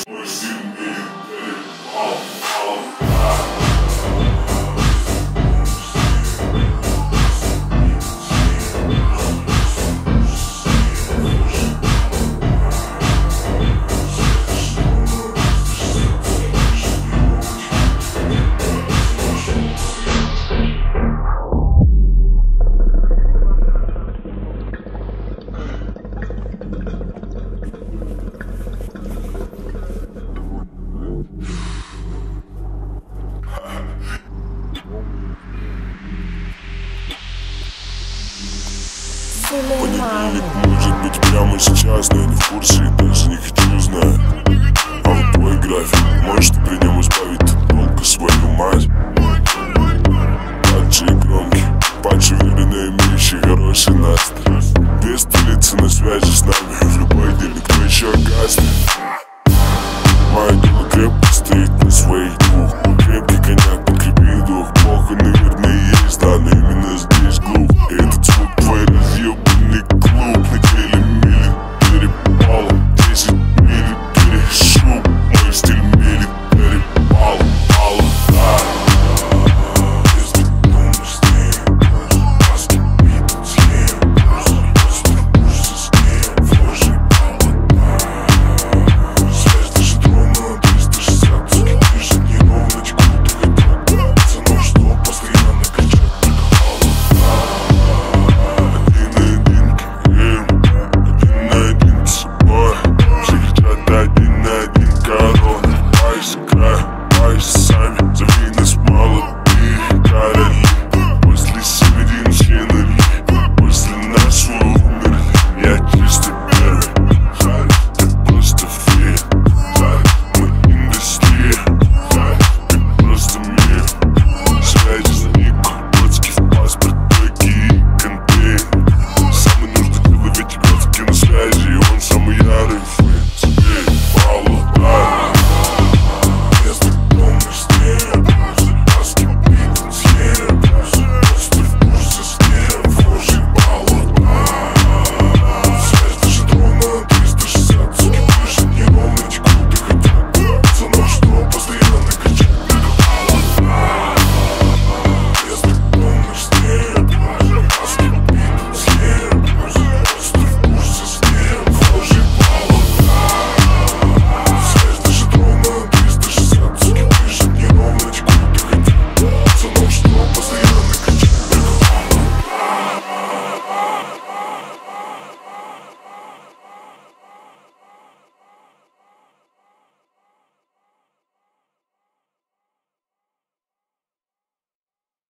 Понедельник может быть прямо сейчас, но я не в курсе и даже не хочу узнать. А вот твой график, можешь ты при нем избавить от долга свою мать? Падшие громкие, падшие уверенные, имеющие хороший настрой. Две столицы на связи с нами, в любой день никто еще гаснет. Мое дело крепко стоит на своих